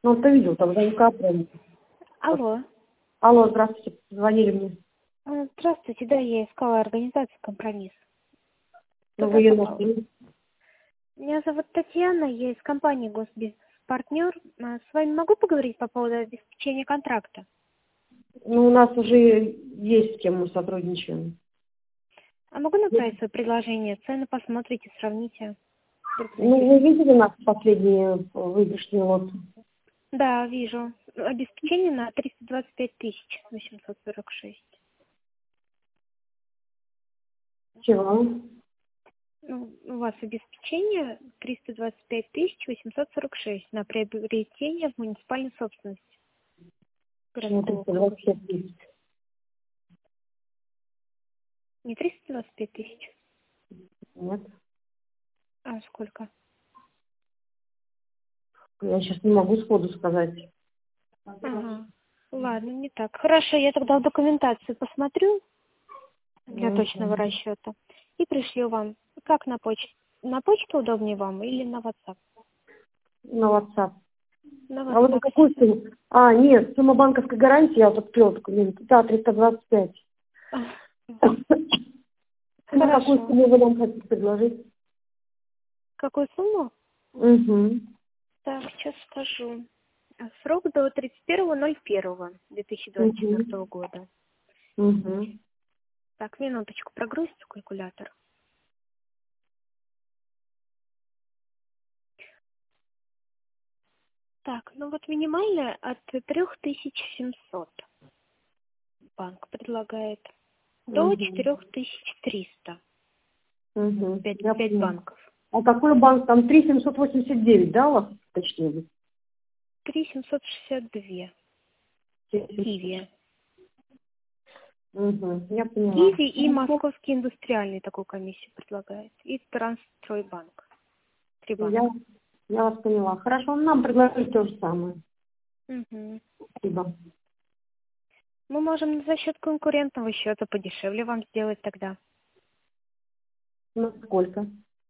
Ну, ты видел, там звонка прям. Алло. Алло, здравствуйте, звонили мне. Здравствуйте, да, я искала организацию «Компромисс». Ну, Туда вы ее попала. нашли. Меня зовут Татьяна, я из компании «Госбизнес-партнер». С вами могу поговорить по поводу обеспечения контракта? Ну, у нас уже есть с кем мы сотрудничаем. А могу направить свое предложение? Цены посмотрите, сравните. Ну, вы видели нас последние выигрышные лоты? Да, вижу. Обеспечение на 325 846. Чего? Ну, у вас обеспечение 325 846 на приобретение в муниципальной собственности Почему городского округа. 325 тысяч? Не 325 тысяч, Нет. а сколько? Я сейчас не могу сходу сказать. Ага. Ладно, не так. Хорошо, я тогда в документацию посмотрю для точного расчета и пришлю вам. Как на почту? На почту удобнее вам или на WhatsApp? На WhatsApp. На А вот за WhatsApp. какую сумму? А, нет, сумма банковской гарантии, я вот открыла документ. Да, 325. На какую Хорошо. сумму вы нам хотите предложить? Какую сумму? Угу. Так, сейчас скажу. Срок до 31.01.2024 года. Угу. Так, минуточку, прогрузится калькулятор. Так, ну вот минимальная от 3700 банк предлагает до 4300. Угу. 5 банков. А какой банк? Там 3789, да, у вас точнее? 3762. Киви. Угу. Я поняла. Киви и Московский индустриальный такую комиссию предлагает. И Трансстройбанк. 3 банка. Я вас поняла. Хорошо, нам предложили то же самое. Угу. Спасибо. Мы можем за счет конкурентного счета подешевле вам сделать тогда. Ну, сколько?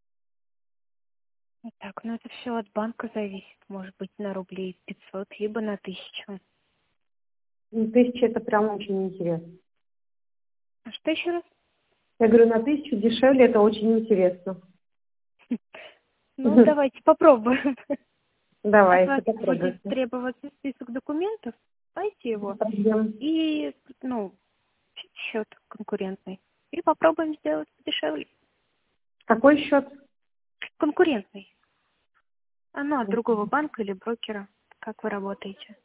Так, ну это все от банка зависит. Может быть, на рублей 500, либо на 1000. Ну, 1000 это прям очень интересно. А что еще раз? Я говорю, на 1000 дешевле, это очень интересно. Ну, давайте попробуем. От Давайте, вас будет попробуйте. требоваться список документов. Дайте его. И, счет конкурентный. И попробуем сделать дешевле. Какой счет? Конкурентный. Оно от другого банка или брокера. Как вы работаете?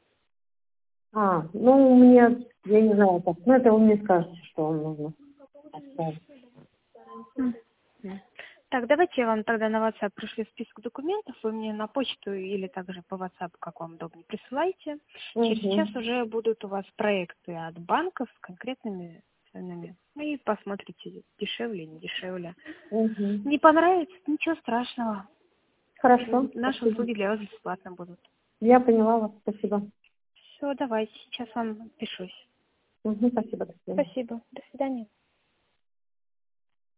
Ну, мне, я не знаю, как. Ну, это вы мне скажете, что вам нужно оставить. Так, давайте я вам тогда на WhatsApp пришлю список документов, вы мне на почту или также по WhatsApp, как вам удобнее, присылайте. Через час уже будут у вас проекты от банков с конкретными ценами. И посмотрите, дешевле, не дешевле. Не понравится, ничего страшного. Хорошо. Наши услуги для вас бесплатно будут. Я поняла вас. Спасибо. Все, давайте, сейчас вам пишусь. Спасибо. До свидания. Спасибо. До свидания.